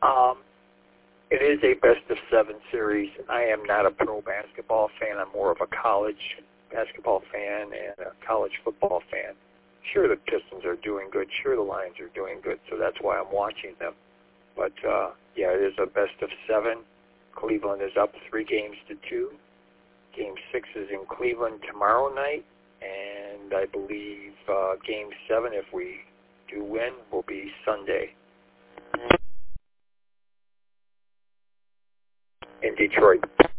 Um, it is a best-of-7 series. I am not a pro basketball fan. I'm more of a college basketball fan and a college football fan. Sure, the Pistons are doing good. Sure, the Lions are doing good, so that's why I'm watching them. But, yeah, it is a best-of-7. Cleveland is up 3-2. Game 6 is in Cleveland tomorrow night, and I believe Game 7, if we do win, will be Sunday in Detroit.